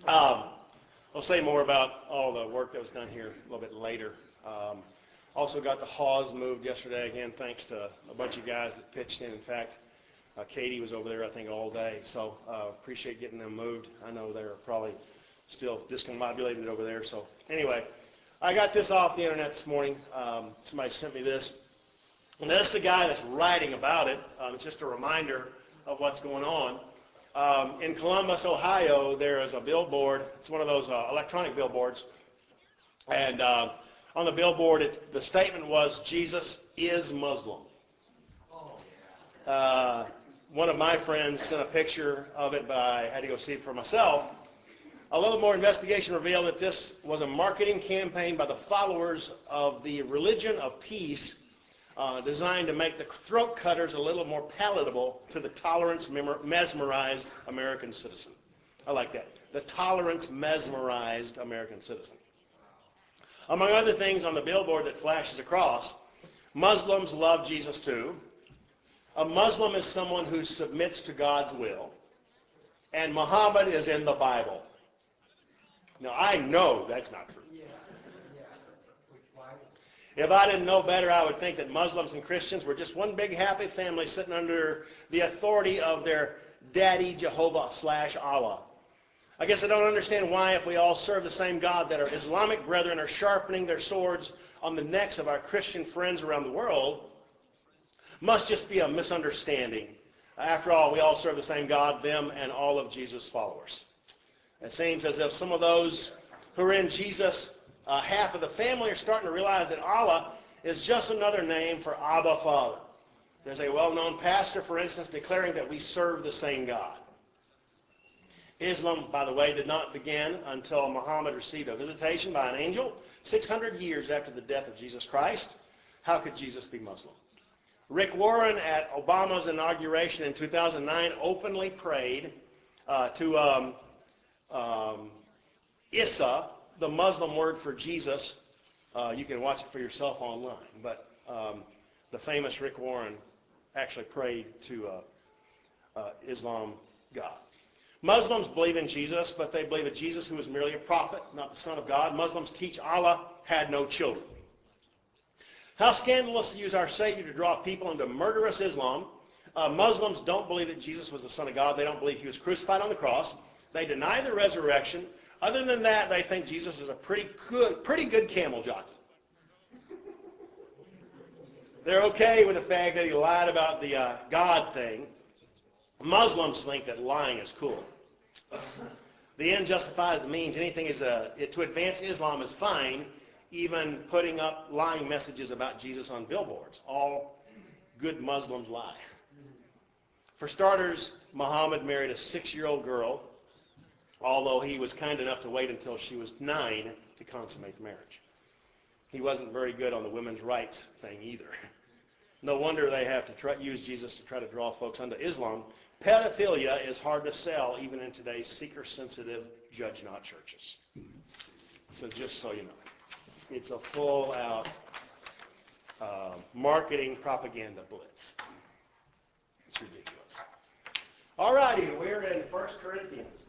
Um, I'll say more about all the work that was done here a little bit later. Also got the Haws moved yesterday, again, thanks to a bunch of guys that pitched in. In fact, Katie was over there, I think, all day, so appreciate getting them moved. I know they're probably still discombobulated over there. So anyway, I got this off the internet this morning. Somebody sent me this. And that's the guy that's writing about it. It's just a reminder of what's going on. In Columbus, Ohio, there is a billboard. It's one of those electronic billboards. And on the billboard, the statement was, "Jesus is Muslim." One of my friends sent a picture of it, but I had to go see it for myself. A little more investigation revealed that this was a marketing campaign by the followers of the religion of peace, designed to make the throat cutters a little more palatable to the tolerance mesmerized American citizen. I like that. The tolerance mesmerized American citizen. Among other things on the billboard that flashes across, Muslims love Jesus too. A Muslim is someone who submits to God's will. And Muhammad is in the Bible. Now, I know that's not true. If I didn't know better, I would think that Muslims and Christians were just one big happy family sitting under the authority of their daddy Jehovah/Allah. I guess I don't understand why, if we all serve the same God, that our Islamic brethren are sharpening their swords on the necks of our Christian friends around the world. Must just be a misunderstanding. After all, we all serve the same God, them and all of Jesus' followers. It seems as if some of those who are in Jesus' half of the family are starting to realize that Allah is just another name for Abba, Father. There's a well-known pastor, for instance, declaring that we serve the same God. Islam, by the way, did not begin until Muhammad received a visitation by an angel 600 years after the death of Jesus Christ. How could Jesus be Muslim? Rick Warren, at Obama's inauguration in 2009, openly prayed to Isa, the Muslim word for Jesus. You can watch it for yourself online. But the famous Rick Warren actually prayed to Islam God. Muslims believe in Jesus, but they believe that Jesus, who is merely a prophet, not the Son of God. Muslims teach Allah had no children. How scandalous to use our Savior to draw people into murderous Islam. Muslims don't believe that Jesus was the Son of God. They don't believe he was crucified on the cross. They deny the resurrection. Other than that, they think Jesus is a pretty good camel jockey. They're okay with the fact that he lied about the God thing. Muslims think that lying is cool. The end justifies the means. Anything to advance Islam is fine. Even putting up lying messages about Jesus on billboards. All good Muslims lie. For starters, Muhammad married a 6-year-old girl, although he was kind enough to wait until she was 9 to consummate the marriage. He wasn't very good on the women's rights thing either. No wonder they have to use Jesus to try to draw folks onto Islam. Pedophilia is hard to sell even in today's seeker-sensitive, judge-not churches. So just so you know. It's a full-out marketing propaganda blitz. It's ridiculous. All righty, we're in 1 Corinthians.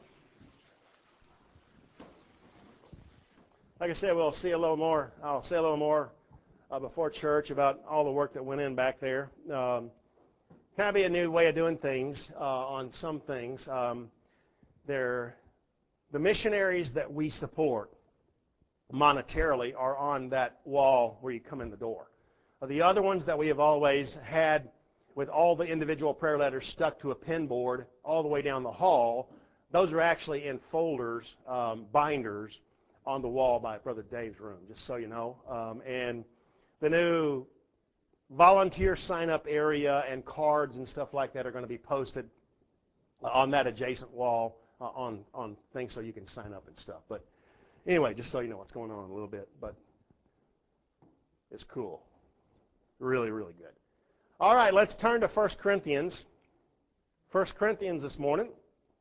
Like I said, I'll say a little more before church about all the work that went in back there. Kind of be a new way of doing things on some things. The missionaries that we support monetarily are on that wall where you come in the door. The other ones that we have always had with all the individual prayer letters stuck to a pin board all the way down the hall, those are actually in folders, binders, on the wall by Brother Dave's room, just so you know. And the new volunteer sign-up area and cards and stuff like that are going to be posted on that adjacent wall on things so you can sign up and stuff. But anyway, just so you know what's going on a little bit, but it's cool. Really, really good. All right, let's turn to 1 Corinthians. 1 Corinthians this morning.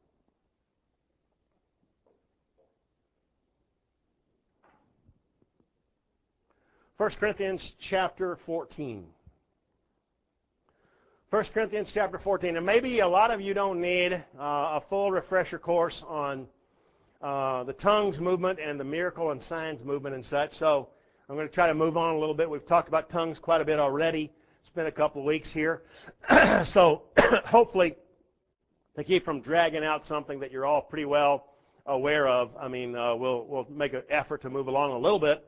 First Corinthians chapter 14. 1 Corinthians chapter 14. And maybe a lot of you don't need a full refresher course on the tongues movement and the miracle and signs movement and such. So I'm going to try to move on a little bit. We've talked about tongues quite a bit already. It's been a couple of weeks here. So hopefully to keep from dragging out something that you're all pretty well aware of, we'll make an effort to move along a little bit.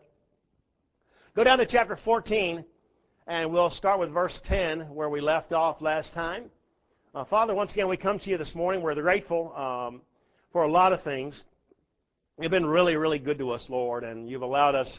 Go down to chapter 14, and we'll start with verse 10, where we left off last time. Father, once again, we come to you this morning. We're grateful for a lot of things. You've been really, really good to us, Lord, and you've allowed us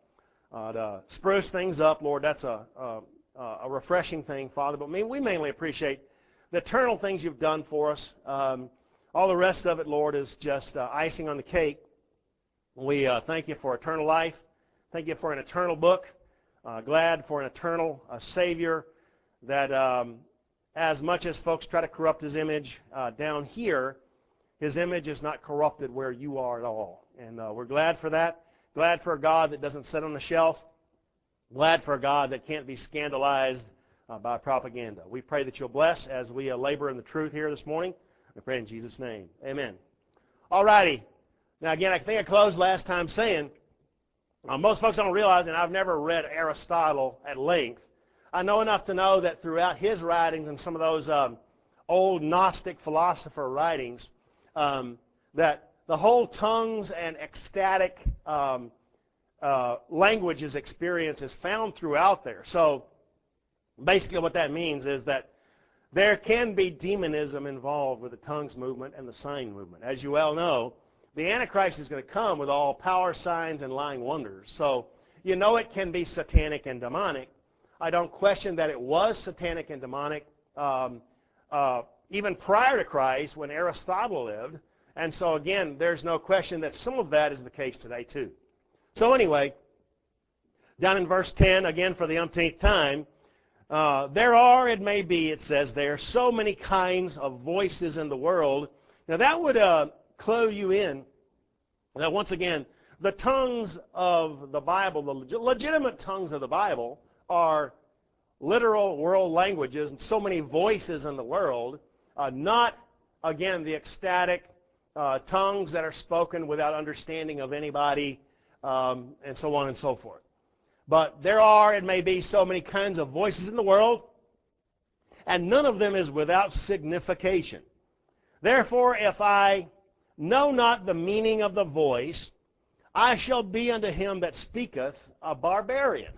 to spruce things up, Lord. That's a refreshing thing, Father. But we mainly appreciate the eternal things you've done for us. All the rest of it, Lord, is just icing on the cake. We thank you for eternal life. Thank you for an eternal book. Glad for an eternal Savior that as much as folks try to corrupt his image down here, his image is not corrupted where you are at all. And we're glad for that. Glad for a God that doesn't sit on the shelf. Glad for a God that can't be scandalized by propaganda. We pray that you'll bless as we labor in the truth here this morning. We pray in Jesus' name. Amen. All righty. Now, again, I think I closed last time saying, most folks don't realize, and I've never read Aristotle at length. I know enough to know that throughout his writings and some of those old Gnostic philosopher writings, that the whole tongues and ecstatic languages experience is found throughout there. So basically what that means is that there can be demonism involved with the tongues movement and the sign movement. As you well know, the Antichrist is going to come with all power, signs, and lying wonders. So you know it can be satanic and demonic. I don't question that it was satanic and demonic even prior to Christ when Aristotle lived. And so again, there's no question that some of that is the case today too. So anyway, down in verse 10, again for the umpteenth time, there are, it may be, it says there, so many kinds of voices in the world. Now that would clue you in that once again, the tongues of the Bible, the legitimate tongues of the Bible, are literal world languages and so many voices in the world, not, again, the ecstatic tongues that are spoken without understanding of anybody, and so on and so forth. But there are, it may be, so many kinds of voices in the world, and none of them is without signification. Therefore, if I know not the meaning of the voice, I shall be unto him that speaketh a barbarian.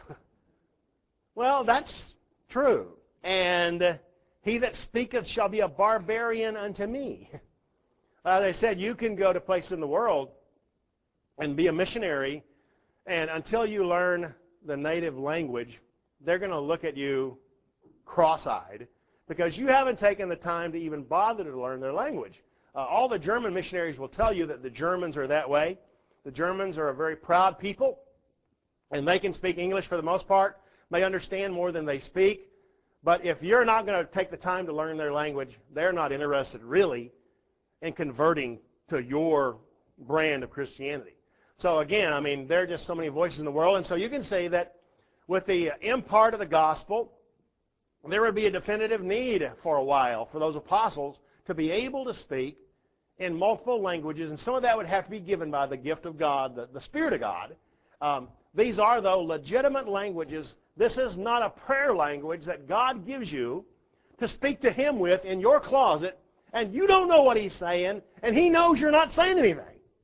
Well, that's true. And he that speaketh shall be a barbarian unto me. As I said, you can go to places in the world and be a missionary, and until you learn the native language, they're going to look at you cross-eyed because you haven't taken the time to even bother to learn their language. All the German missionaries will tell you that the Germans are that way. The Germans are a very proud people, and they can speak English for the most part. They understand more than they speak. But if you're not going to take the time to learn their language, they're not interested really in converting to your brand of Christianity. So again, I mean, there are just so many voices in the world. And so you can say that with the impart of the gospel, there would be a definitive need for a while for those apostles to be able to speak in multiple languages. And some of that would have to be given by the gift of God, the Spirit of God. These are, though, legitimate languages. This is not a prayer language that God gives you to speak to Him with in your closet, and you don't know what He's saying, and He knows you're not saying anything.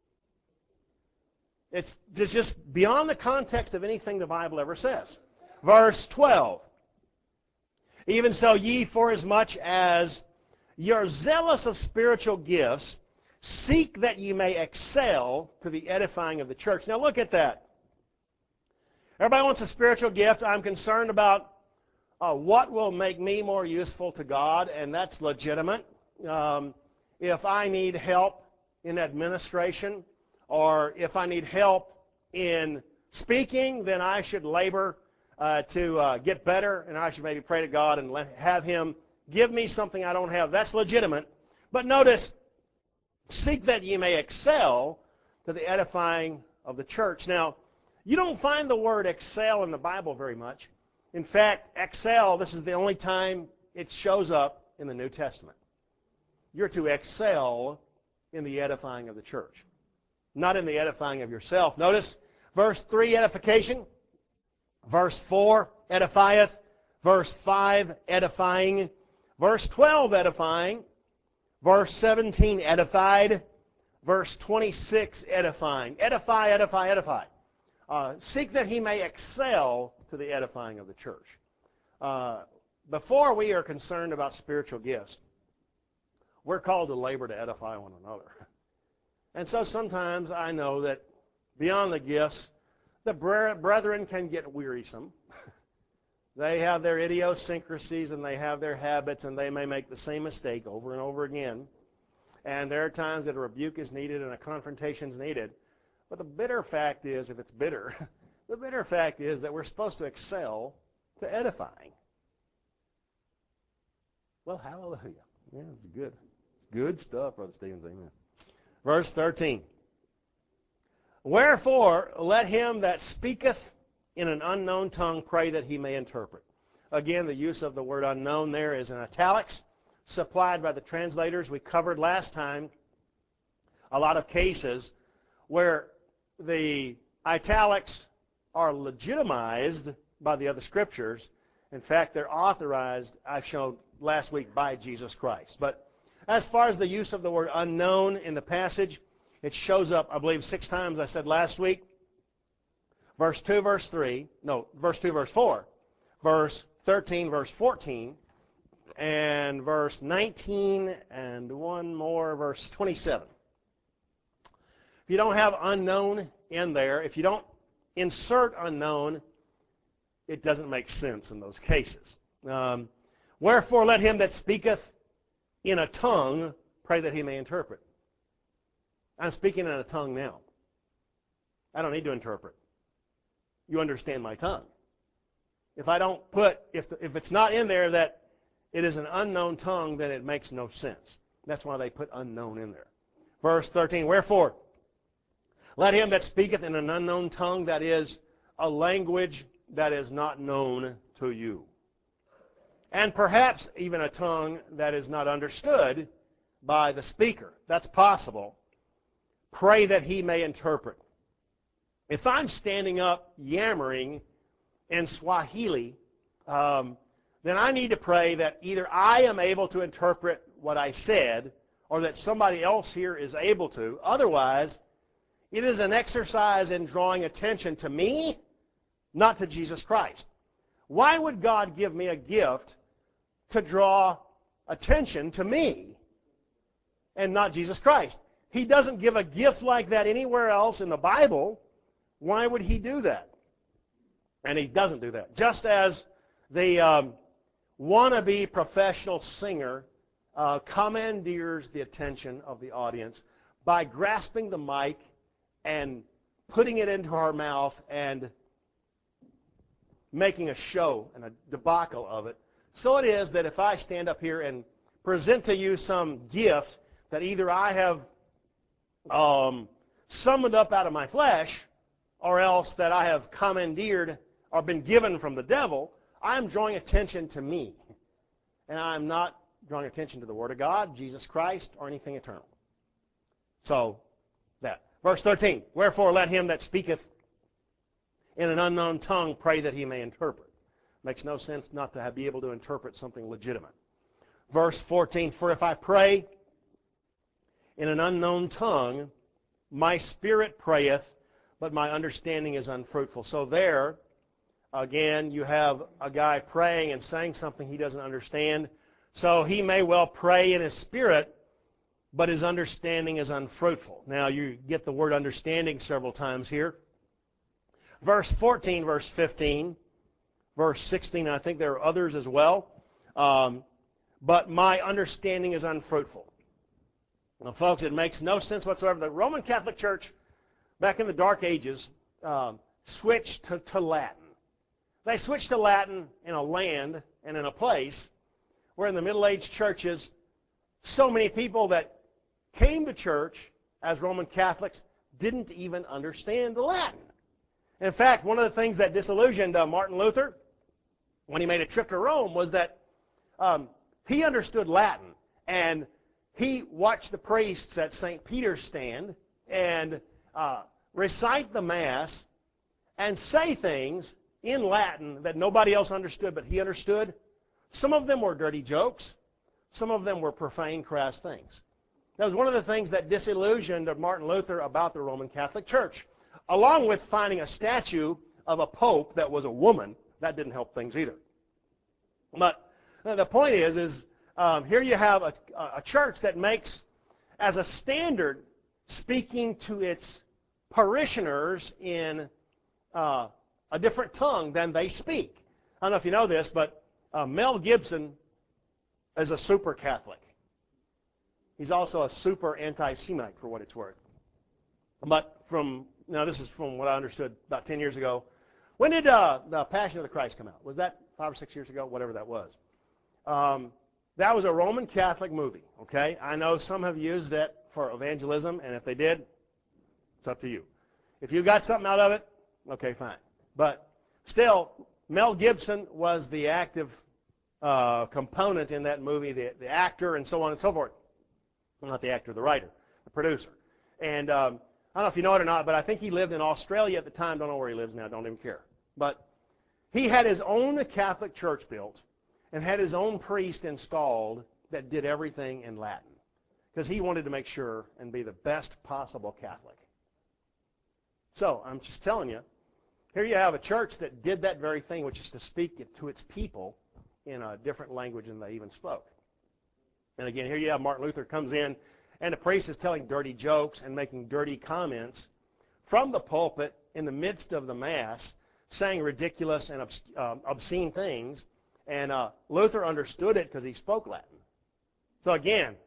It's just beyond the context of anything the Bible ever says. Verse 12. Even so, ye, forasmuch as ye are zealous of spiritual gifts, seek that ye may excel to the edifying of the church. Now look at that. Everybody wants a spiritual gift. I'm concerned about what will make me more useful to God, and that's legitimate. If I need help in administration, or if I need help in speaking, then I should labor to get better, and I should maybe pray to God and have Him give me something I don't have. That's legitimate. But notice, seek that ye may excel to the edifying of the church. Now, you don't find the word excel in the Bible very much. In fact, excel, this is the only time it shows up in the New Testament. You're to excel in the edifying of the church. not in the edifying of yourself. Notice verse 3, edification. Verse 4, edifieth. Verse 5, edifying. Verse 12, edifying. Verse 17, edified. Verse 26, edifying. Edify, edify, edify. Seek that he may excel to the edifying of the church. Before we are concerned about spiritual gifts, we're called to labor to edify one another. And so sometimes I know that beyond the gifts, the brethren can get wearisome. They have their idiosyncrasies and they have their habits, and they may make the same mistake over and over again. And there are times that a rebuke is needed and a confrontation is needed. But the bitter fact is, if it's bitter, the bitter fact is that we're supposed to excel to edifying. Well, hallelujah. Yeah, it's good. It's good stuff, Brother Stevens. Amen. Verse 13. Wherefore, let him that speaketh in an unknown tongue pray that he may interpret. Again, the use of the word unknown there is in italics, supplied by the translators. We covered last time a lot of cases where the italics are legitimized by the other scriptures. In fact, they're authorized, I've shown last week, by Jesus Christ. But as far as the use of the word unknown in the passage, it shows up, I believe, 6 times, I said last week. Verse 2, verse 3. No, verse 2, verse 4. Verse 13, verse 14. And verse 19, and one more, verse 27. If you don't have unknown in there, if you don't insert unknown, it doesn't make sense in those cases. Wherefore let him that speaketh in a tongue pray that he may interpret. I'm speaking in a tongue now. I don't need to interpret. You understand my tongue. If I don't put, if it's not in there that it is an unknown tongue, then it makes no sense. That's why they put unknown in there. Verse 13, wherefore, let him that speaketh in an unknown tongue, that is a language that is not known to you, and perhaps even a tongue that is not understood by the speaker. That's possible. Pray that he may interpret. If I'm standing up yammering in Swahili, then I need to pray that either I am able to interpret what I said or that somebody else here is able to. Otherwise, it is an exercise in drawing attention to me, not to Jesus Christ. Why would God give me a gift to draw attention to me and not Jesus Christ? He doesn't give a gift like that anywhere else in the Bible. Why would he do that? And he doesn't do that. Just as the wannabe professional singer commandeers the attention of the audience by grasping the mic and putting it into her mouth and making a show and a debacle of it, so it is that if I stand up here and present to you some gift that either I have summoned up out of my flesh, or else that I have commandeered or been given from the devil, I'm drawing attention to me. And I'm not drawing attention to the Word of God, Jesus Christ, or anything eternal. So, that. Verse 13, wherefore let him that speaketh in an unknown tongue pray that he may interpret. Makes no sense not to be able to interpret something legitimate. Verse 14, for if I pray in an unknown tongue, my spirit prayeth, but my understanding is unfruitful. So there, again, you have a guy praying and saying something he doesn't understand. So he may well pray in his spirit, but his understanding is unfruitful. Now, you get the word understanding several times here. Verse 14, verse 15, verse 16, I think there are others as well. But my understanding is unfruitful. Now, folks, it makes no sense whatsoever. The Roman Catholic Church, back in the Dark Ages, switched to Latin. They switched to Latin in a land and in a place where in the Middle Age churches, so many people that came to church as Roman Catholics didn't even understand the Latin. In fact, one of the things that disillusioned Martin Luther when he made a trip to Rome was that he understood Latin, and he watched the priests at St. Peter's stand, and recite the Mass and say things in Latin that nobody else understood but he understood. Some of them were dirty jokes. Some of them were profane, crass things. That was one of the things that disillusioned Martin Luther about the Roman Catholic Church. Along with finding a statue of a pope that was a woman, that didn't help things either. But the point is here you have a church that makes as a standard speaking to its parishioners in a different tongue than they speak. I don't know if you know this, but Mel Gibson is a super Catholic. He's also a super anti-Semite, for what it's worth. But this is from what I understood about 10 years ago. When did the Passion of the Christ come out? Was that 5 or 6 years ago? Whatever that was. That was a Roman Catholic movie, okay? I know some have used that for evangelism, and if they did, it's up to you. If you got something out of it, okay, fine. But still, Mel Gibson was the active component in that movie, the actor and so on and so forth. Well, not the actor, the writer, the producer. And I don't know if you know it or not, but I think he lived in Australia at the time. Don't know where he lives now. Don't even care. But he had his own Catholic church built and had his own priest installed that did everything in Latin because he wanted to make sure and be the best possible Catholic. So I'm just telling you, here you have a church that did that very thing, which is to speak to its people in a different language than they even spoke. And again, here you have Martin Luther comes in, and the priest is telling dirty jokes and making dirty comments from the pulpit in the midst of the Mass, saying ridiculous and obscene things. And Luther understood it because he spoke Latin. So again,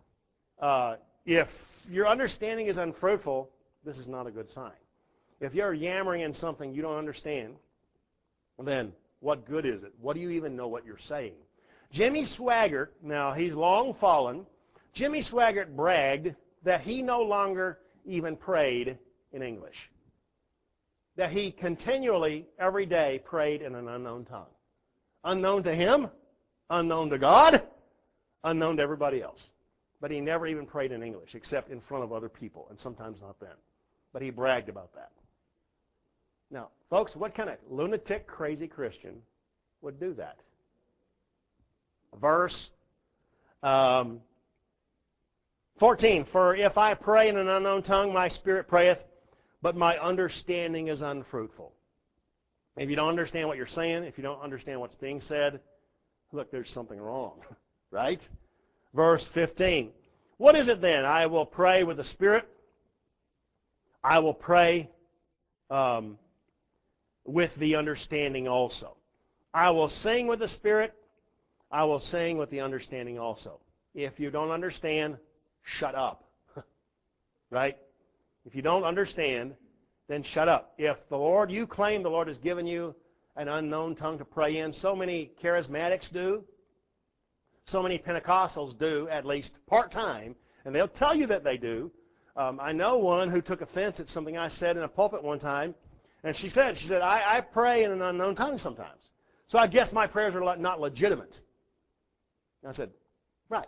if your understanding is unfruitful, this is not a good sign. If you're yammering in something you don't understand, then what good is it? What do you even know what you're saying? Jimmy Swaggart, now he's long fallen, Jimmy Swaggart bragged that he no longer even prayed in English. That he continually, every day, prayed in an unknown tongue. Unknown to him, unknown to God, unknown to everybody else. But he never even prayed in English, except in front of other people, and sometimes not then. But he bragged about that. Now, folks, what kind of lunatic, crazy Christian would do that? Verse 14, for if I pray in an unknown tongue, my spirit prayeth, but my understanding is unfruitful. If you don't understand what you're saying, if you don't understand what's being said, look, there's something wrong, right? Verse 15, what is it then? I will pray with the Spirit. I will pray with the understanding also. I will sing with the Spirit. I will sing with the understanding also. If you don't understand, shut up. Right? If you don't understand, then shut up. If you claim the Lord has given you an unknown tongue to pray in, so many charismatics do, so many Pentecostals do, at least part-time, and they'll tell you that they do. I know one who took offense at something I said in a pulpit one time, and she said, I pray in an unknown tongue sometimes. So I guess my prayers are not legitimate. And I said, right.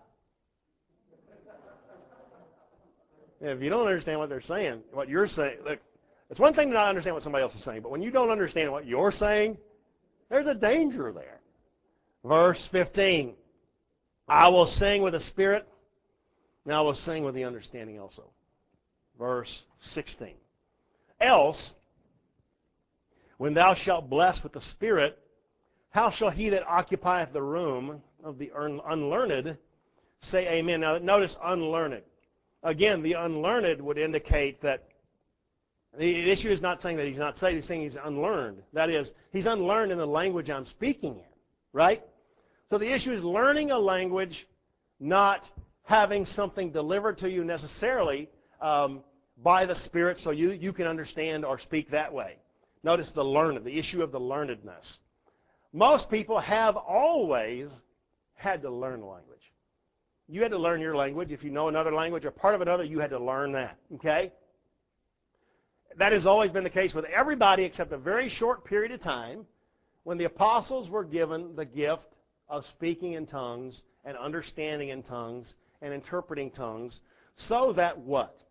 If you don't understand what they're saying, what you're saying, look, it's one thing to not understand what somebody else is saying, but when you don't understand what you're saying, there's a danger there. Verse 15, I will sing with the Spirit, and I will sing with the understanding also. Verse 16, else, when thou shalt bless with the Spirit, how shall he that occupieth the room of the unlearned say amen? Now notice unlearned. Again, the unlearned would indicate that the issue is not saying that he's not saved, he's saying he's unlearned. That is, he's unlearned in the language I'm speaking in, right? So the issue is learning a language, not having something delivered to you necessarily by the Spirit so you can understand or speak that way. Notice the learned, the issue of the learnedness. Most people have always had to learn a language. You had to learn your language. If you know another language or part of another, you had to learn that, okay? That has always been the case with everybody except a very short period of time when the apostles were given the gift of speaking in tongues and understanding in tongues and interpreting tongues so that what?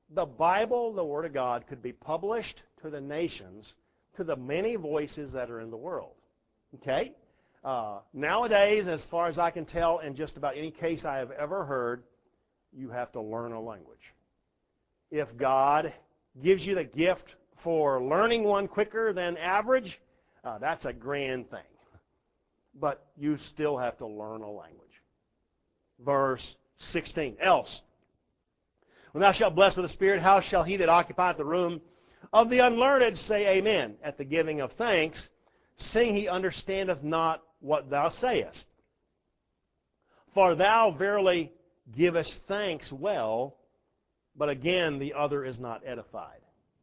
the Bible, the Word of God, could be published to the nations, to the many voices that are in the world. Okay? Nowadays, as far as I can tell, in just about any case I have ever heard, you have to learn a language. If God gives you the gift for learning one quicker than average, that's a grand thing. But you still have to learn a language. Verse 16. Else, when thou shalt bless with the Spirit, how shall he that occupieth the room of the unlearned say amen at the giving of thanks, seeing he understandeth not what thou sayest? For thou verily givest thanks well, but again the other is not edified.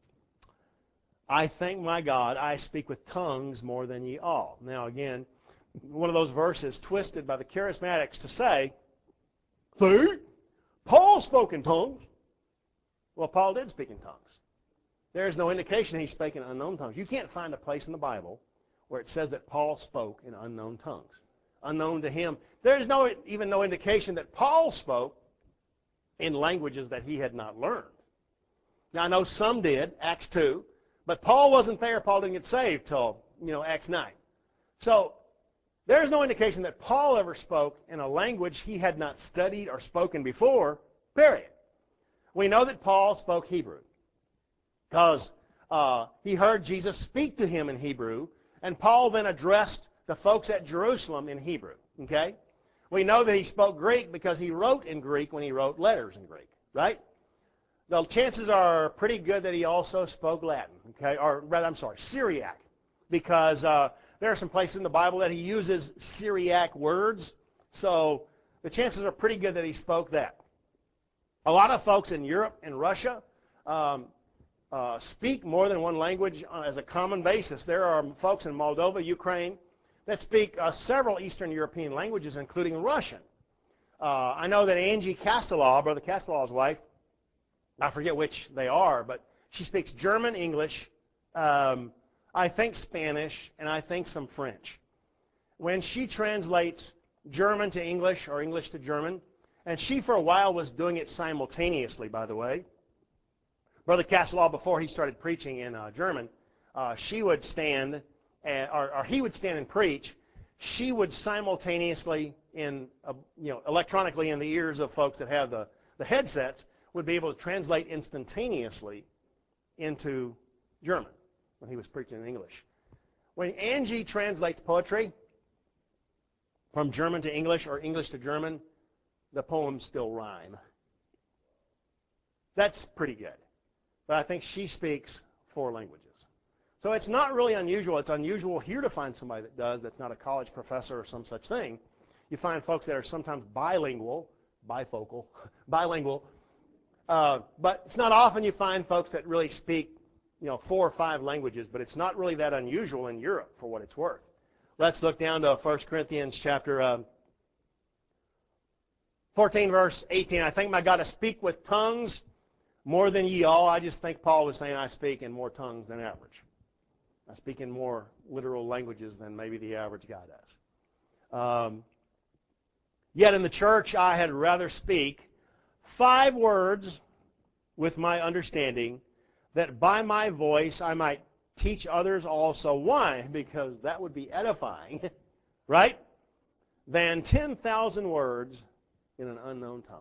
I thank my God, I speak with tongues more than ye all. Now again, one of those verses twisted by the charismatics to say, see, Paul spoke in tongues. Well, Paul did speak in tongues. There is no indication he spake in unknown tongues. You can't find a place in the Bible where it says that Paul spoke in unknown tongues. Unknown to him. There's even no indication that Paul spoke in languages that he had not learned. Now, I know some did, Acts 2, but Paul wasn't there. Paul didn't get saved till, Acts 9. So, there's no indication that Paul ever spoke in a language he had not studied or spoken before, period. We know that Paul spoke Hebrew because he heard Jesus speak to him in Hebrew, and Paul then addressed the folks at Jerusalem in Hebrew. Okay? We know that he spoke Greek because he wrote in Greek when he wrote letters in Greek, right? The chances are pretty good that he also spoke Latin, okay? Or rather, Syriac, because there are some places in the Bible that he uses Syriac words, so the chances are pretty good that he spoke that. A lot of folks in Europe and Russia speak more than one language as a common basis. There are folks in Moldova, Ukraine, that speak several Eastern European languages, including Russian. I know that Angie Castelaw, Brother Castelaw's wife, I forget which they are, but she speaks German, English, I think Spanish, and I think some French. When she translates German to English or English to German, and she for a while was doing it simultaneously, by the way. Brother Castelaw, before he started preaching in German, she would stand, or he would stand and preach. She would simultaneously, electronically in the ears of folks that have the headsets, would be able to translate instantaneously into German when he was preaching in English. When Angie translates poetry from German to English or English to German, the poems still rhyme. That's pretty good. But I think she speaks 4 languages. So it's not really unusual. It's unusual here to find somebody that does, that's not a college professor or some such thing. You find folks that are sometimes bilingual, bifocal, bilingual. But it's not often you find folks that really speak 4 or 5 languages, but it's not really that unusual in Europe for what it's worth. Let's look down to 1 Corinthians chapter 14, verse 18. I thank my God to speak with tongues more than ye all. I just think Paul was saying I speak in more tongues than average. I speak in more literal languages than maybe the average guy does. Yet in the church I had rather speak 5 words with my understanding, that by my voice I might teach others also. Why? Because that would be edifying, right? Than 10,000 words in an unknown tongue.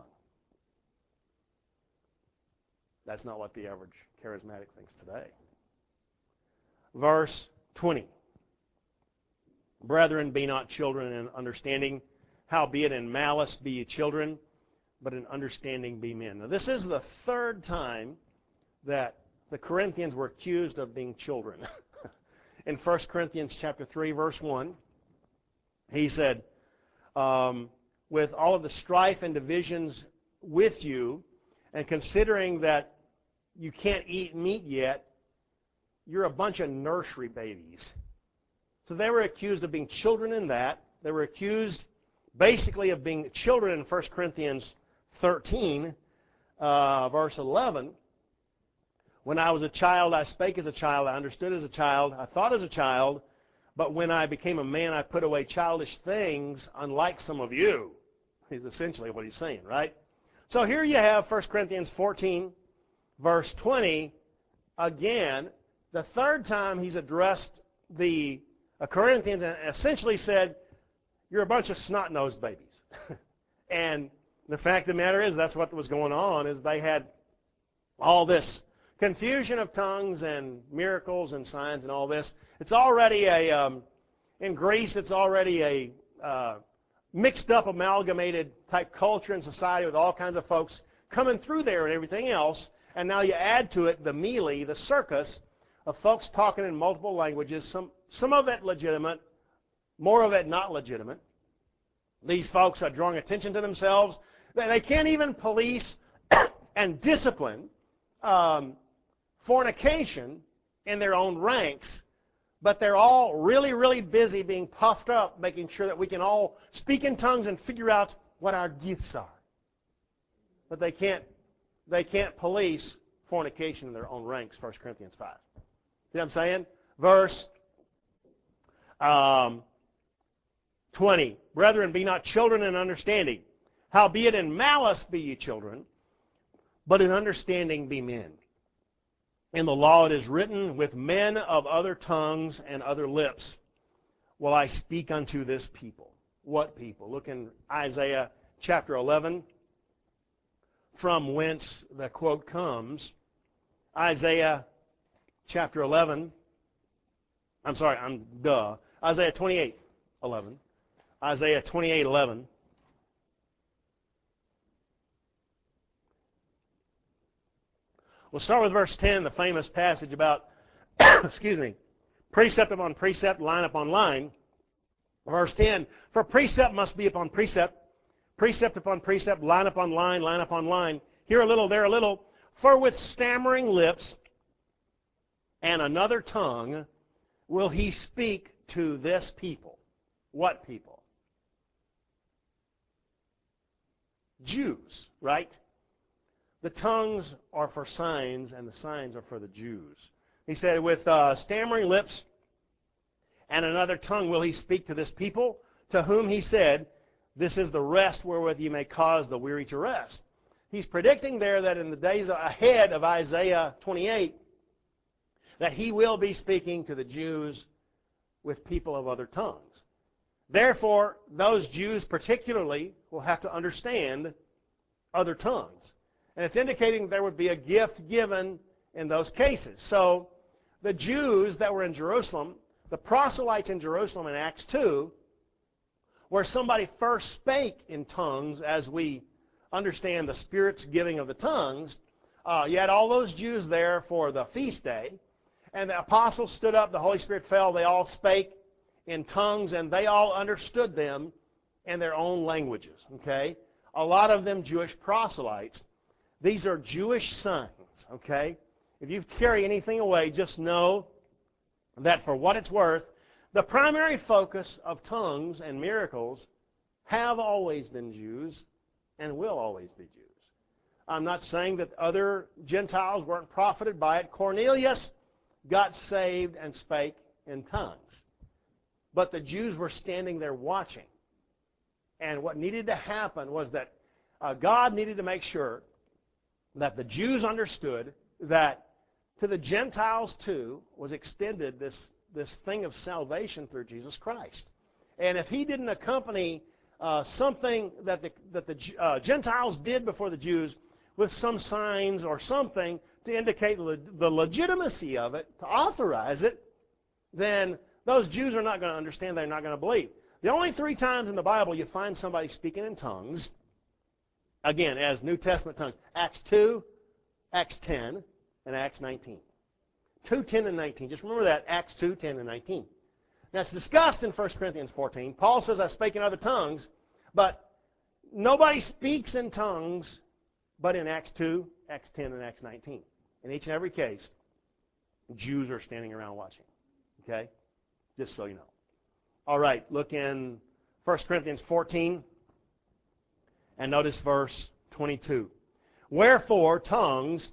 That's not what the average charismatic thinks today. Verse 20. Brethren, be not children in understanding, howbeit in malice be ye children, but in understanding be men. Now this is the 3rd time that the Corinthians were accused of being children. In 1 Corinthians chapter 3, verse 1, he said, with all of the strife and divisions with you, and considering that you can't eat meat yet, you're a bunch of nursery babies. So they were accused of being children in that. They were accused basically of being children in 1 Corinthians 13, verse 11. When I was a child, I spake as a child, I understood as a child, I thought as a child, but when I became a man, I put away childish things, unlike some of you. Is essentially what he's saying, right? So here you have 1 Corinthians 14, verse 20, again, the third time he's addressed the Corinthians and essentially said, you're a bunch of snot-nosed babies. And the fact of the matter is that's what was going on, is they had all this confusion of tongues and miracles and signs and all this. It's already in Greece, it's already a mixed up, amalgamated type culture and society with all kinds of folks coming through there and everything else. And now you add to it the melee, the circus of folks talking in multiple languages, some of it legitimate, more of it not legitimate. These folks are drawing attention to themselves. They can't even police and discipline fornication in their own ranks, but they're all really, really busy being puffed up, making sure that we can all speak in tongues and figure out what our gifts are. But they can't police fornication in their own ranks, 1 Corinthians 5. See what I'm saying? Verse 20. Brethren, be not children in understanding. Howbeit in malice be ye children, but in understanding be men. In the law it is written, with men of other tongues and other lips will I speak unto this people. What people? Look in Isaiah chapter 11, from whence the quote comes. Isaiah chapter 11. Isaiah 28:11. Isaiah 28:11. We'll start with verse 10, the famous passage about, precept upon precept, line upon line. Verse 10, for precept must be upon precept, precept upon precept, line upon line, line upon line. Here a little, there a little. For with stammering lips and another tongue will he speak to this people. What people? Jews, right? The tongues are for signs, and the signs are for the Jews. He said, with stammering lips and another tongue will he speak to this people, to whom he said, this is the rest wherewith ye may cause the weary to rest. He's predicting there that in the days ahead of Isaiah 28, that he will be speaking to the Jews with people of other tongues. Therefore, those Jews particularly will have to understand other tongues. And it's indicating there would be a gift given in those cases. So the Jews that were in Jerusalem, the proselytes in Jerusalem in Acts 2, where somebody first spake in tongues, as we understand the Spirit's giving of the tongues, you had all those Jews there for the feast day, and the apostles stood up, the Holy Spirit fell, they all spake in tongues, and they all understood them in their own languages. Okay? A lot of them Jewish proselytes. These are Jewish signs, okay? If you carry anything away, just know that for what it's worth, the primary focus of tongues and miracles have always been Jews and will always be Jews. I'm not saying that other Gentiles weren't profited by it. Cornelius got saved and spake in tongues. But the Jews were standing there watching. And what needed to happen was that God needed to make sure that the Jews understood that to the Gentiles too was extended this thing of salvation through Jesus Christ. And if he didn't accompany something that the Gentiles did before the Jews with some signs or something to indicate the legitimacy of it, to authorize it, then those Jews are not going to understand, they're not going to believe. The only 3 times in the Bible you find somebody speaking in tongues, again, as New Testament tongues, Acts 2, Acts 10, and Acts 19. 2, 10, and 19. Just remember that, Acts 2, 10, and 19. Now, it's discussed in 1 Corinthians 14. Paul says, I spake in other tongues, but nobody speaks in tongues but in Acts 2, Acts 10, and Acts 19. In each and every case, Jews are standing around watching. Okay? Just so you know. All right, look in 1 Corinthians 14. And notice verse 22. Wherefore tongues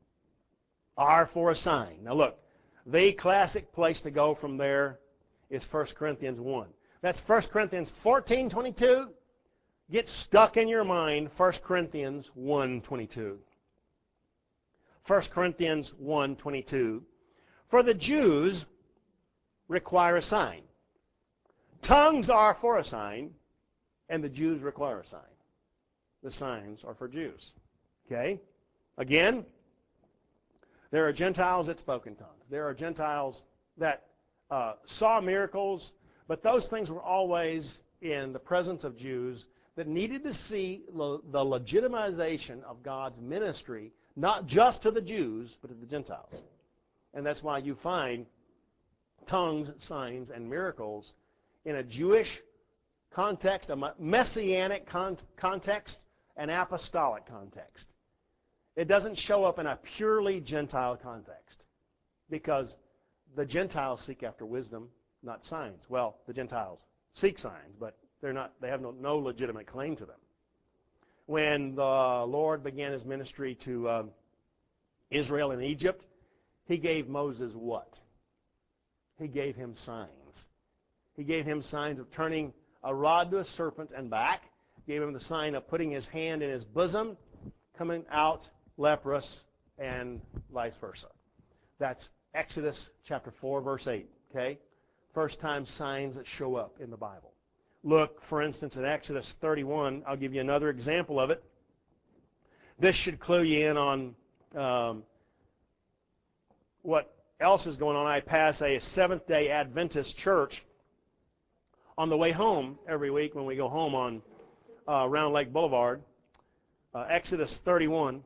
are for a sign. Now look, the classic place to go from there is 1 Corinthians 1. That's 1 Corinthians 14:22. Get stuck in your mind 1 Corinthians 1:22. 1 Corinthians 1:22, for the Jews require a sign. Tongues are for a sign, and the Jews require a sign. The signs are for Jews. Okay? Again, there are Gentiles that spoke in tongues. There are Gentiles that saw miracles, but those things were always in the presence of Jews that needed to see the legitimization of God's ministry, not just to the Jews, but to the Gentiles. And that's why you find tongues, signs, and miracles in a Jewish context, a messianic context, an apostolic context. It doesn't show up in a purely Gentile context because the Gentiles seek after wisdom, not signs. Well, the Gentiles seek signs, but they have no legitimate claim to them. When the Lord began his ministry to Israel in Egypt, he gave Moses what? He gave him signs. He gave him signs of turning a rod to a serpent and back. Gave him the sign of putting his hand in his bosom, coming out leprous, and vice versa. That's Exodus chapter 4, verse 8. Okay? First time signs that show up in the Bible. Look, for instance, at Exodus 31. I'll give you another example of it. This should clue you in on what else is going on. I pass a Seventh-day Adventist church on the way home every week when we go home on Round Lake Boulevard. Exodus 31.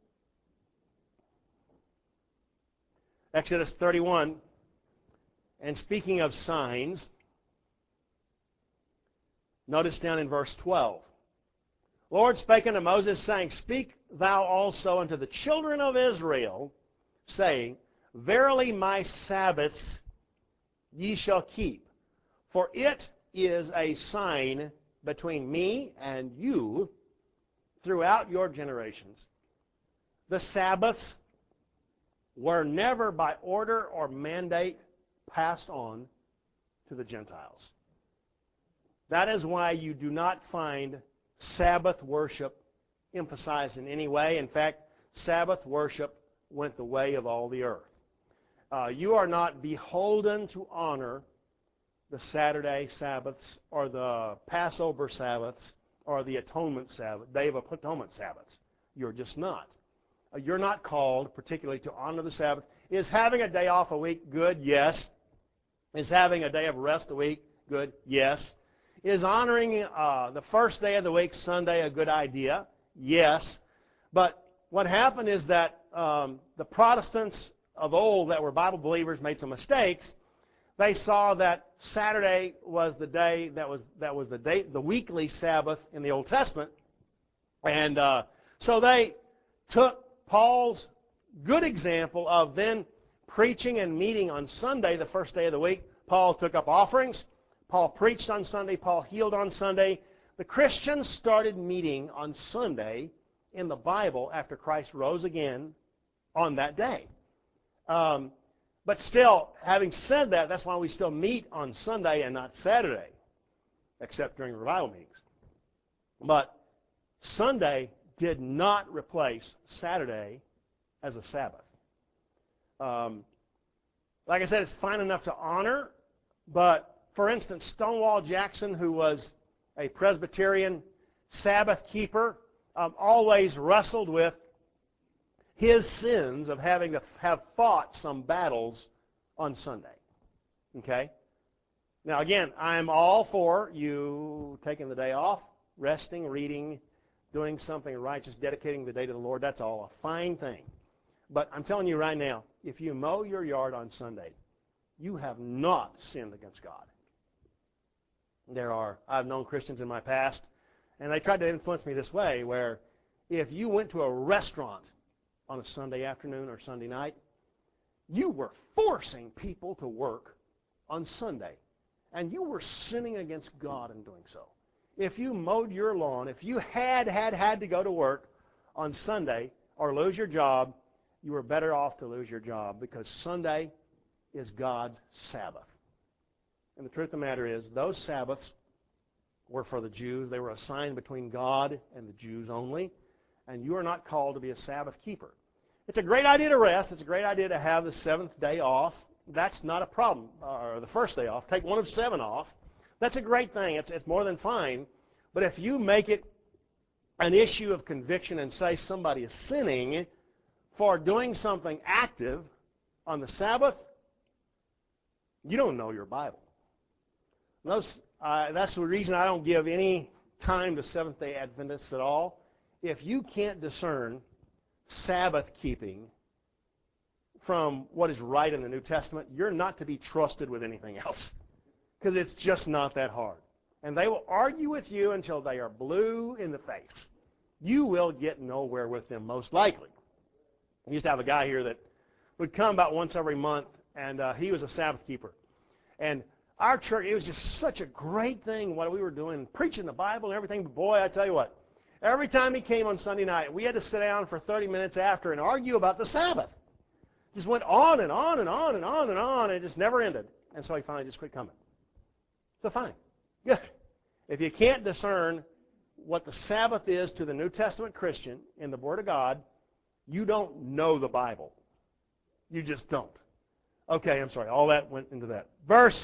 Exodus 31. And speaking of signs, notice down in verse 12. Lord spake unto Moses, saying, Speak thou also unto the children of Israel, saying, Verily my Sabbaths ye shall keep, for it is a sign between me and you throughout your generations. The Sabbaths were never by order or mandate passed on to the Gentiles. That is why you do not find Sabbath worship emphasized in any way. In fact, Sabbath worship went the way of all the earth. You are not beholden to honor the Saturday Sabbaths or the Passover Sabbaths or the Atonement Sabbath, Day of Atonement Sabbaths. You're just not. You're not called particularly to honor the Sabbath. Is having a day off a week good? Yes. Is having a day of rest a week good? Yes. Is honoring the first day of the week, Sunday, a good idea? Yes. But what happened is that the Protestants of old that were Bible believers made some mistakes. They saw that Saturday was the day that was the weekly Sabbath in the Old Testament, and so they took Paul's good example of then preaching and meeting on Sunday, the first day of the week. Paul took up offerings. Paul preached on Sunday. Paul healed on Sunday. The Christians started meeting on Sunday in the Bible after Christ rose again on that day. But still, having said that, that's why we still meet on Sunday and not Saturday, except during revival meetings. But Sunday did not replace Saturday as a Sabbath. Like I said, it's fine enough to honor, but for instance, Stonewall Jackson, who was a Presbyterian Sabbath keeper, always wrestled with his sins of having to have fought some battles on Sunday. Okay? Now again, I'm all for you taking the day off, resting, reading, doing something righteous, dedicating the day to the Lord. That's all a fine thing. But I'm telling you right now, if you mow your yard on Sunday, you have not sinned against God. I've known Christians in my past, and they tried to influence me this way, where if you went to a restaurant on a Sunday afternoon or Sunday night, you were forcing people to work on Sunday, and you were sinning against God in doing so. If you mowed your lawn, if you had to go to work on Sunday or lose your job, you were better off to lose your job, because Sunday is God's Sabbath. And the truth of the matter is, those Sabbaths were for the Jews. They were a sign between God and the Jews only. And you are not called to be a Sabbath keeper. It's a great idea to rest. It's a great idea to have the seventh day off. That's not a problem. Or the first day off. Take one of 7 off. That's a great thing. It's more than fine. But if you make it an issue of conviction and say somebody is sinning for doing something active on the Sabbath, you don't know your Bible. That's the reason I don't give any time to Seventh-day Adventists at all. If you can't discern Sabbath keeping from what is right in the New Testament, you're not to be trusted with anything else, because it's just not that hard. And they will argue with you until they are blue in the face. You will get nowhere with them, most likely. We used to have a guy here that would come about once every month, and he was a Sabbath keeper. And our church, it was just such a great thing what we were doing, preaching the Bible and everything. But boy, I tell you what, every time he came on Sunday night, we had to sit down for 30 minutes after and argue about the Sabbath. Just went on and on and on and on and on, and it just never ended. And so he finally just quit coming. So fine. Good. If you can't discern what the Sabbath is to the New Testament Christian in the Word of God, you don't know the Bible. You just don't. Okay, I'm sorry. All that went into that. Verse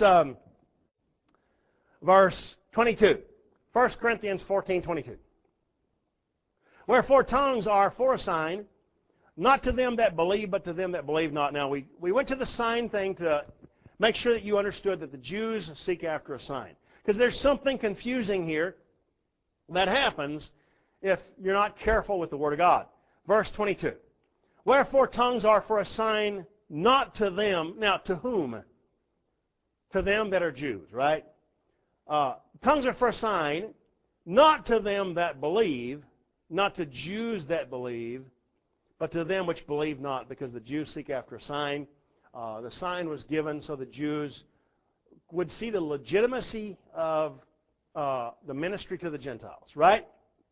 22. 1 Corinthians 14:22. Wherefore tongues are for a sign, not to them that believe, but to them that believe not. Now, we went to the sign thing to make sure that you understood that the Jews seek after a sign. Because there's something confusing here that happens if you're not careful with the Word of God. Verse 22. Wherefore tongues are for a sign, not to them. Now, to whom? To them that are Jews, right? Tongues are for a sign, not to them that believe, not to Jews that believe, but to them which believe not, because the Jews seek after a sign. The sign was given so the Jews would see the legitimacy of the ministry to the Gentiles, right?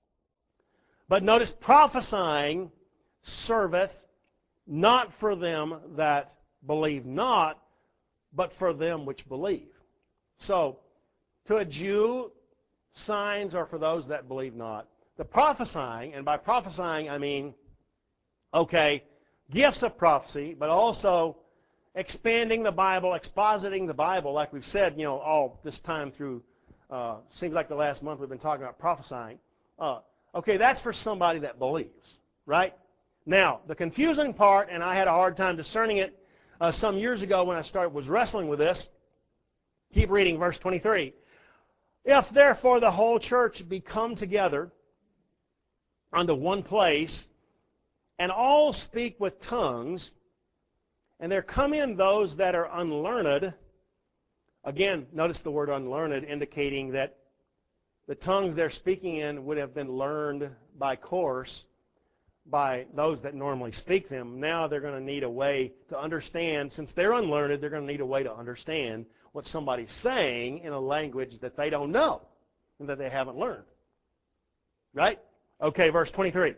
But notice, prophesying serveth not for them that believe not, but for them which believe. So, to a Jew, signs are for those that believe not. The prophesying, and by prophesying I mean, okay, gifts of prophecy, but also expanding the Bible, expositing the Bible, like we've said, all this time through, seems like the last month we've been talking about prophesying. Okay, that's for somebody that believes, right? Now, the confusing part, and I had a hard time discerning it some years ago when I was wrestling with this. Keep reading verse 23. If therefore the whole church be come together unto one place, and all speak with tongues, and there come in those that are unlearned. Again, notice the word unlearned, indicating that the tongues they're speaking in would have been learned by course by those that normally speak them. Now they're going to need a way to understand. Since they're unlearned, they're going to need a way to understand what somebody's saying in a language that they don't know and that they haven't learned. Right? Okay, verse 23.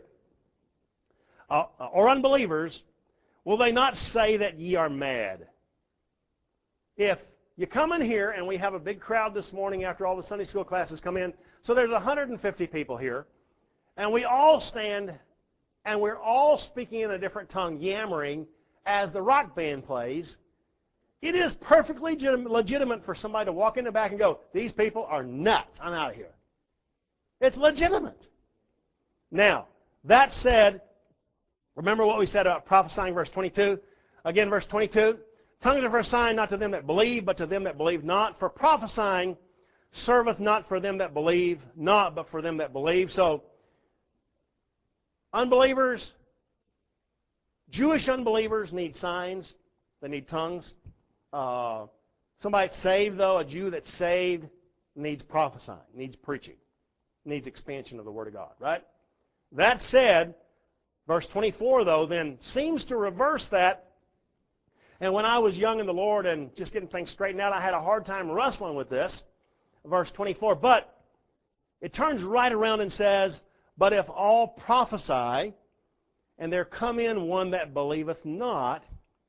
Or unbelievers, will they not say that ye are mad? If you come in here, and we have a big crowd this morning after all the Sunday school classes come in, so there's 150 people here, and we all stand, and we're all speaking in a different tongue, yammering, as the rock band plays, it is perfectly legitimate for somebody to walk in the back and go, these people are nuts, I'm out of here. It's legitimate. Now, that said, remember what we said about prophesying, verse 22? Again, verse 22. Tongues are for a sign, not to them that believe, but to them that believe not. For prophesying serveth not for them that believe not, but for them that believe. So, unbelievers, Jewish unbelievers need signs. They need tongues. Somebody that's saved, though, a Jew that's saved, needs prophesying, needs preaching, needs expansion of the Word of God, right? That said, verse 24, though, then seems to reverse that. And when I was young in the Lord and just getting things straightened out, I had a hard time wrestling with this. Verse 24, but it turns right around and says, but if all prophesy, and there come in one that believeth not,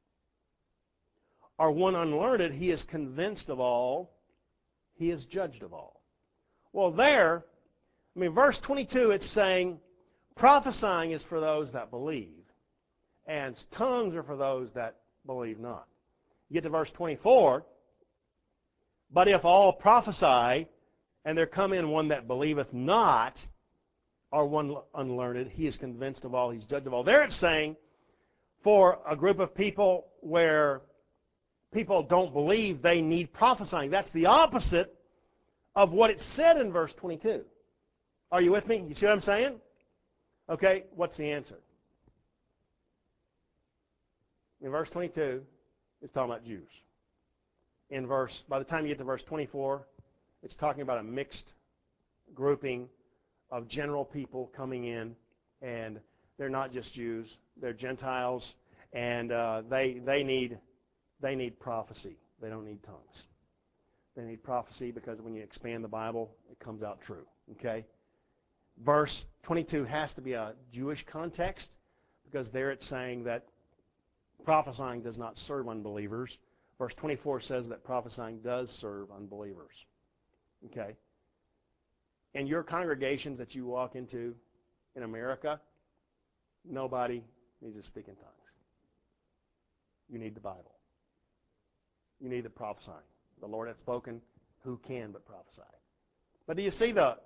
or one unlearned, he is convinced of all, he is judged of all. Well, verse 22, it's saying prophesying is for those that believe, and tongues are for those that believe not. You get to verse 24, but if all prophesy, and there come in one that believeth not, or one unlearned, he is convinced of all, he's judged of all. There it's saying, for a group of people where people don't believe, they need prophesying. That's the opposite of what it said in verse 22. Are you with me? You see what I'm saying? Okay, what's the answer? In verse 22, it's talking about Jews. By the time you get to verse 24, it's talking about a mixed grouping of general people coming in, and they're not just Jews, they're Gentiles, and they need prophecy. They don't need tongues. They need prophecy because when you expand the Bible, it comes out true. Okay? Verse 22 has to be a Jewish context because there it's saying that prophesying does not serve unbelievers. Verse 24 says that prophesying does serve unbelievers. Okay? In your congregations that you walk into in America, nobody needs to speak in tongues. You need the Bible. You need the prophesying. The Lord hath spoken. Who can but prophesy? But do you see the?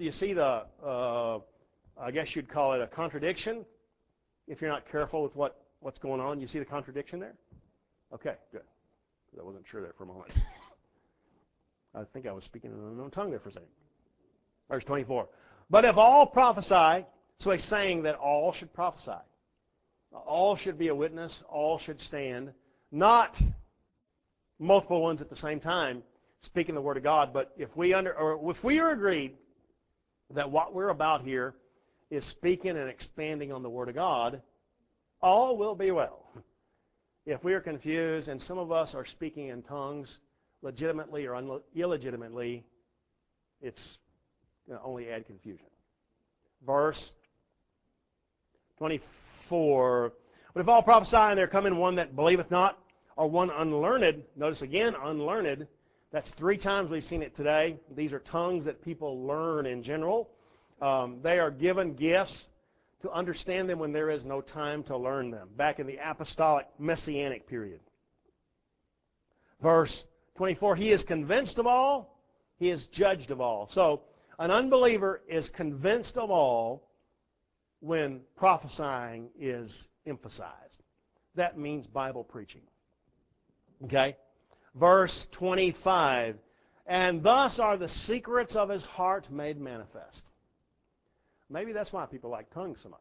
I guess you'd call it a contradiction. If you're not careful with what's going on, you see the contradiction there. Okay, good. I wasn't sure there for a moment. I think I was speaking in an unknown tongue there for a second. Verse 24. But if all prophesy, so he's saying that all should prophesy. All should be a witness. All should stand. Not multiple ones at the same time speaking the Word of God. But if we are agreed that what we're about here is speaking and expanding on the Word of God, all will be well. If we are confused and some of us are speaking in tongues legitimately or illegitimately, it's going to only add confusion. Verse 24. But if all prophesy and there come in one that believeth not, or one unlearned, notice again, unlearned, that's 3 times we've seen it today. These are tongues that people learn in general. They are given gifts to understand them when there is no time to learn them, back in the apostolic messianic period. Verse 24, he is convinced of all, he is judged of all. So an unbeliever is convinced of all when prophesying is emphasized. That means Bible preaching. Okay? Verse 25, and thus are the secrets of his heart made manifest. Maybe that's why people like tongues so much.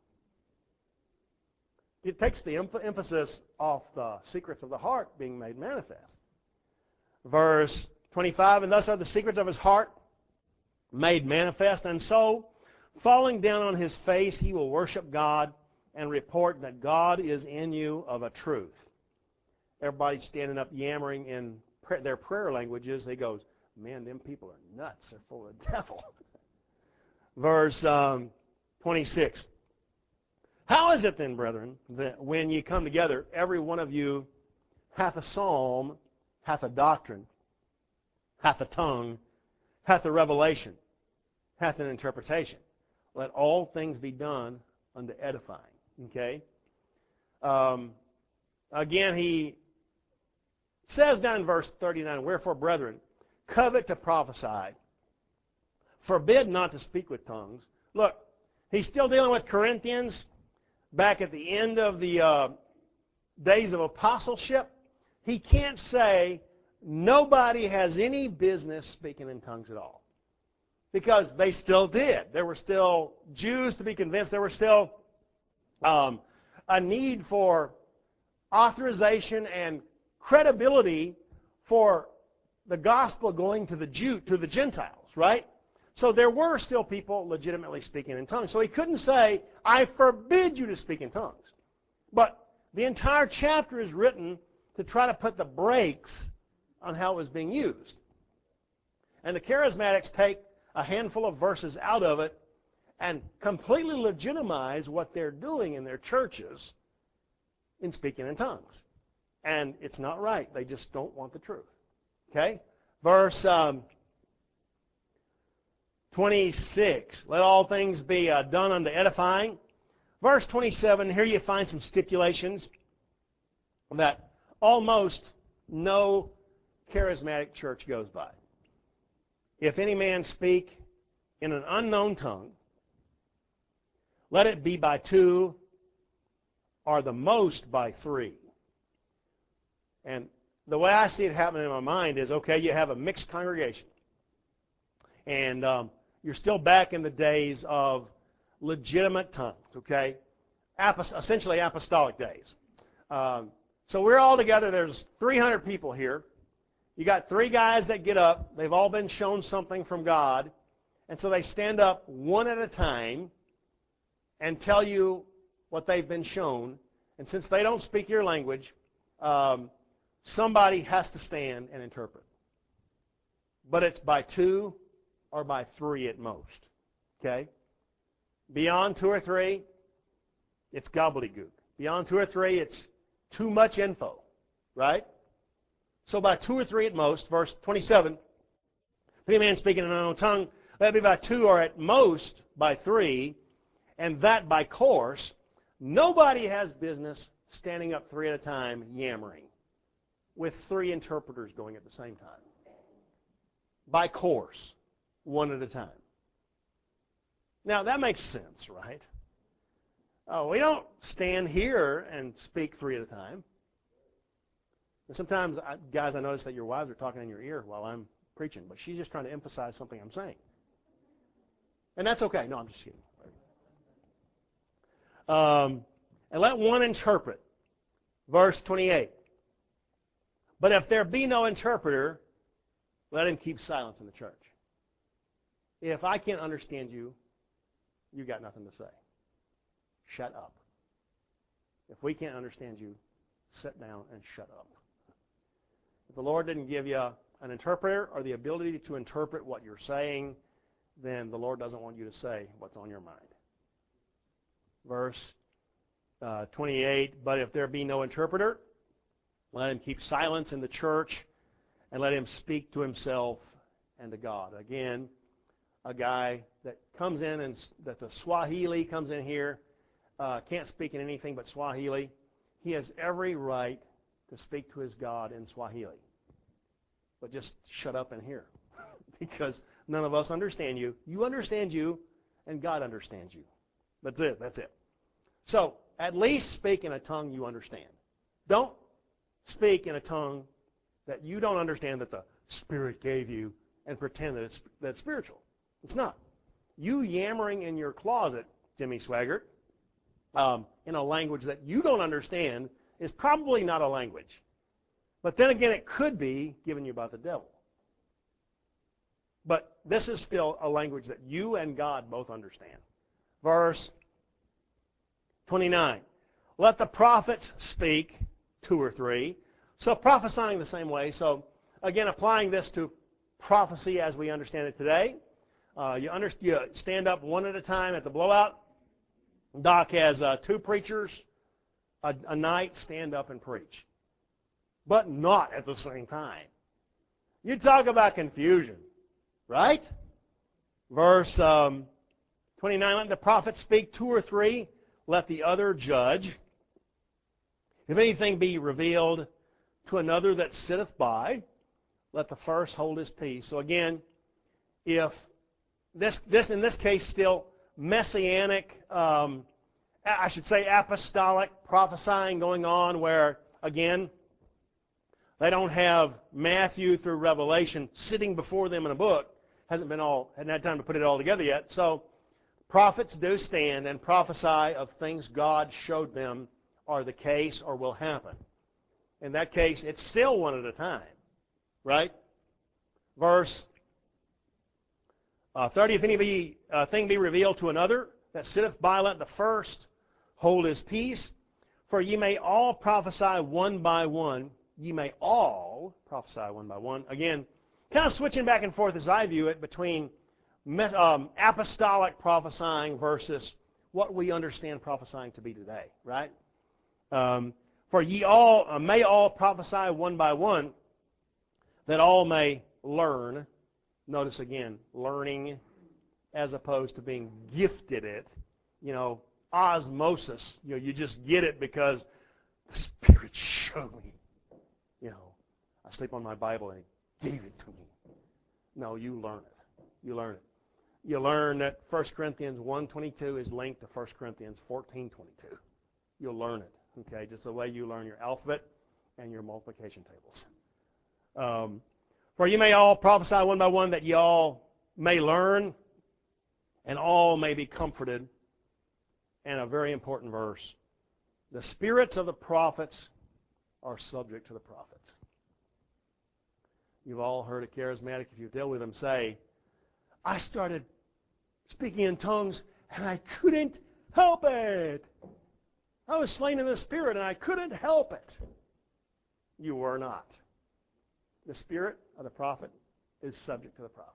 It takes the emphasis off the secrets of the heart being made manifest. Verse 25, and thus are the secrets of his heart made manifest, and so, falling down on his face, he will worship God and report that God is in you of a truth. Everybody's standing up yammering in their prayer languages. They goes, man, them people are nuts. They're full of the devil. Verse 26. How is it then, brethren, that when ye come together, every one of you hath a psalm, hath a doctrine, hath a tongue, hath a revelation, hath an interpretation? Let all things be done unto edifying. Okay? Again, he says down in verse 39, wherefore, brethren, covet to prophesy, forbid not to speak with tongues. Look, he's still dealing with Corinthians back at the end of the days of apostleship. He can't say nobody has any business speaking in tongues at all, because they still did. There were still Jews to be convinced. There were still a need for authorization and credibility for the gospel going to the Gentiles, right? So there were still people legitimately speaking in tongues. So he couldn't say, I forbid you to speak in tongues. But the entire chapter is written to try to put the brakes on how it was being used. And the charismatics take a handful of verses out of it and completely legitimize what they're doing in their churches in speaking in tongues. And it's not right. They just don't want the truth. Okay? Verse 26. Let all things be done unto edifying. Verse 27, here you find some stipulations that almost no charismatic church goes by. If any man speak in an unknown tongue, let it be by two, or the most by three. And the way I see it happening in my mind is, okay, you have a mixed congregation. And you're still back in the days of legitimate tongues, okay? Essentially apostolic days. So we're all together. There's 300 people here. You got 3 guys that get up. They've all been shown something from God. And so they stand up one at a time and tell you what they've been shown. And since they don't speak your language, somebody has to stand and interpret. But it's by 2 or by 3 at most. Okay? Beyond 2 or 3, it's gobbledygook. Beyond 2 or 3, it's too much info. Right? So by 2 or 3 at most, verse 27, if any man speaking in an unknown tongue, let it be by 2 or at most by 3, and that by course. Nobody has business standing up 3 at a time yammering with 3 interpreters going at the same time. By course, 1 at a time. Now that makes sense, right? Oh, we don't stand here and speak 3 at a time. And sometimes, guys, I notice that your wives are talking in your ear while I'm preaching, but she's just trying to emphasize something I'm saying. And that's okay. No, I'm just kidding. And let one interpret. Verse 28. But if there be no interpreter, let him keep silence in the church. If I can't understand you, you got nothing to say. Shut up. If we can't understand you, sit down and shut up. If the Lord didn't give you an interpreter or the ability to interpret what you're saying, then the Lord doesn't want you to say what's on your mind. Verse 28, but if there be no interpreter, let him keep silence in the church and let him speak to himself and to God. Again, a guy that comes in and that's a Swahili comes in here, can't speak in anything but Swahili. He has every right to speak to his God in Swahili. But just shut up and hear. Because none of us understand you. You understand you, and God understands you. That's it. That's it. So, at least speak in a tongue you understand. Don't speak in a tongue that you don't understand that the Spirit gave you and pretend that that's spiritual. It's not. You yammering in your closet, Jimmy Swaggart, in a language that you don't understand is probably not a language. But then again, it could be given you by the devil. But this is still a language that you and God both understand. Verse 29. Let the prophets speak, 2 or 3. So prophesying the same way. So again, applying this to prophecy as we understand it today. You stand up 1 at a time at the blowout. Doc has 2 preachers a night stand up and preach. But not at the same time. You talk about confusion, right? Verse 29, let the prophets speak 2 or 3, let the other judge. If anything be revealed to another that sitteth by, let the first hold his peace. So again, if this in this case still messianic, I should say apostolic prophesying going on where, again, they don't have Matthew through Revelation sitting before them in a book. Hadn't had time to put it all together yet. So prophets do stand and prophesy of things God showed them are the case or will happen. In that case, it's still 1 at a time. Right? Verse 30, if any thing be revealed to another that sitteth by, let the first hold his peace. For ye may all prophesy one by one. Ye may all prophesy one by one. Again, kind of switching back and forth as I view it between apostolic prophesying versus what we understand prophesying to be today, right? For ye all may all prophesy one by one, that all may learn. Notice again, learning as opposed to being gifted it. You know, osmosis. You just get it because the Spirit showed me. I sleep on my Bible and He gave it to me. No, you learn it. You learn it. You learn that 1 Corinthians 1:22 is linked to 1 Corinthians 14:22. You'll learn it. Okay, just the way you learn your alphabet and your multiplication tables. For you may all prophesy one by one, that ye all may learn, and all may be comforted. And a very important verse. The spirits of the prophets are subject to the prophets. You've all heard a charismatic, if you deal with them, say, I started speaking in tongues and I couldn't help it. I was slain in the Spirit and I couldn't help it. You were not. The spirit of the prophet is subject to the prophet.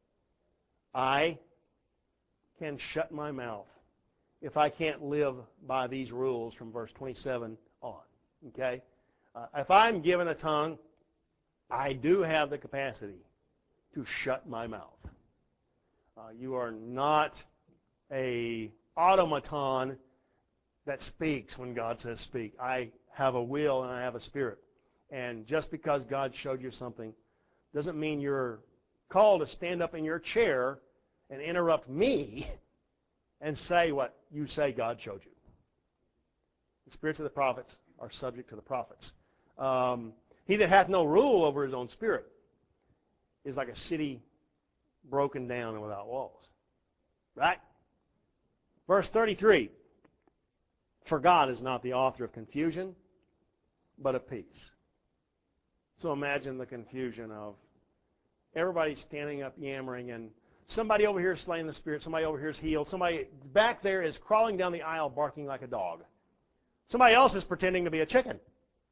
I can shut my mouth if I can't live by these rules from verse 27 on. Okay? If I'm given a tongue, I do have the capacity to shut my mouth. You are not a automaton that speaks when God says speak. I have a will and I have a spirit. And just because God showed you something doesn't mean you're called to stand up in your chair and interrupt me and say what you say God showed you. The spirits of the prophets are subject to the prophets. He that hath no rule over his own spirit is like a city broken down and without walls. Right? Verse 33. For God is not the author of confusion, but of peace. So imagine the confusion of everybody standing up yammering, and somebody over here is slaying the Spirit, somebody over here is healed, somebody back there is crawling down the aisle barking like a dog. Somebody else is pretending to be a chicken.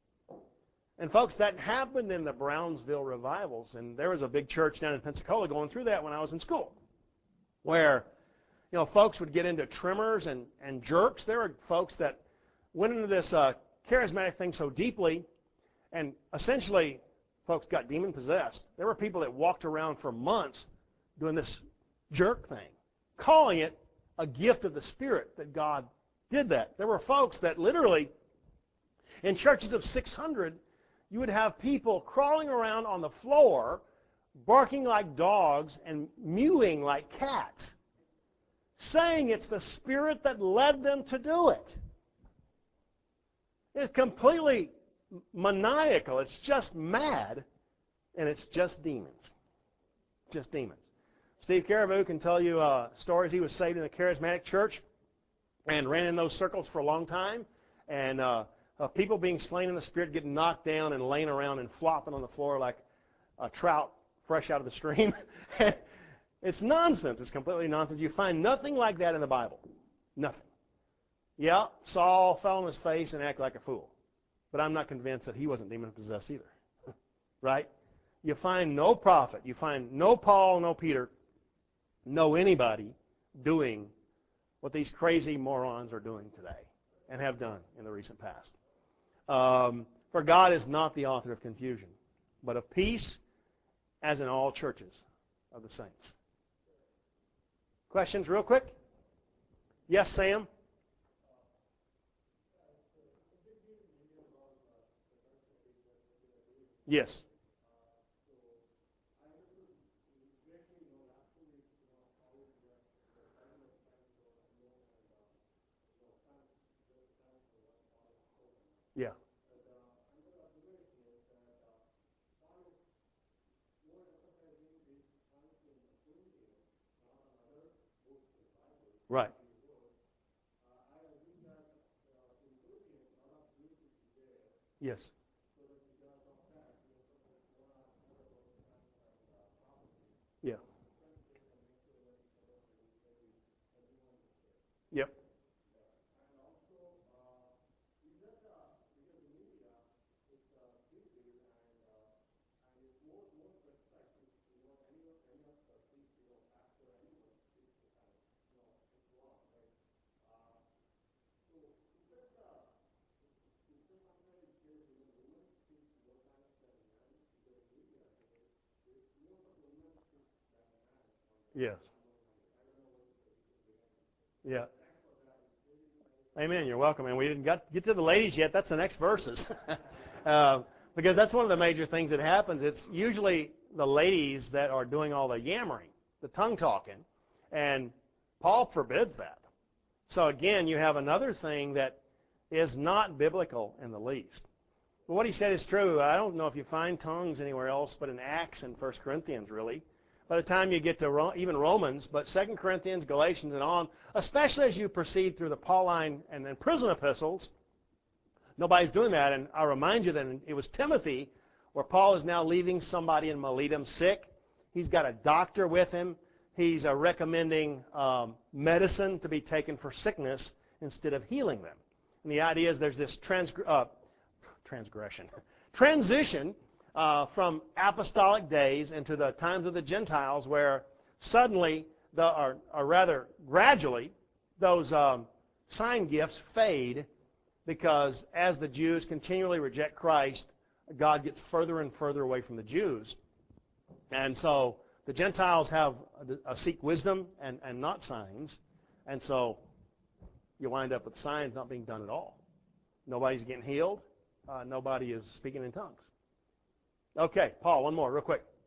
And folks, that happened in the Brownsville revivals, and there was a big church down in Pensacola going through that when I was in school, where folks would get into tremors and jerks. There were folks that went into this charismatic thing so deeply, and essentially, folks got demon-possessed. There were people that walked around for months doing this jerk thing, calling it a gift of the Spirit that God did that. There were folks that literally, in churches of 600, you would have people crawling around on the floor, barking like dogs and mewing like cats, saying it's the Spirit that led them to do it. It's completely maniacal. It's just mad, and it's just demons. Just demons. Steve Caribou can tell you stories. He was saved in a charismatic church and ran in those circles for a long time, and people being slain in the Spirit, getting knocked down and laying around and flopping on the floor like a trout fresh out of the stream. It's nonsense. It's completely nonsense. You find nothing like that in the Bible. Nothing. Yeah, Saul fell on his face and acted like a fool. But I'm not convinced that he wasn't demon-possessed either. Right? You find no prophet, you find no Paul, no Peter, no anybody doing what these crazy morons are doing today and have done in the recent past. For God is not the author of confusion, but of peace, as in all churches of the saints. Questions real quick? Yes, Sam? Yes. Yeah. Right. Yes. Yeah. Yep. Yes. Yeah. Amen. You're welcome. And we didn't get to the ladies yet. That's the next verses. Because that's one of the major things that happens. It's usually the ladies that are doing all the yammering, the tongue talking, and Paul forbids that. So again, you have another thing that is not biblical in the least. But what he said is true. I don't know if you find tongues anywhere else but in Acts and 1 Corinthians, really. By the time you get to even Romans, but 2 Corinthians, Galatians, and on, especially as you proceed through the Pauline and prison epistles, nobody's doing that. And I'll remind you that it was Timothy, where Paul is now leaving somebody in Miletum sick. He's got a doctor with him. He's recommending medicine to be taken for sickness instead of healing them. And the idea is there's this transition from apostolic days into the times of the Gentiles, where suddenly, or rather gradually, those sign gifts fade, because as the Jews continually reject Christ, God gets further and further away from the Jews. And so the Gentiles seek wisdom and not signs, and so you wind up with signs not being done at all. Nobody's getting healed. Nobody is speaking in tongues. Okay, Paul, one more real quick.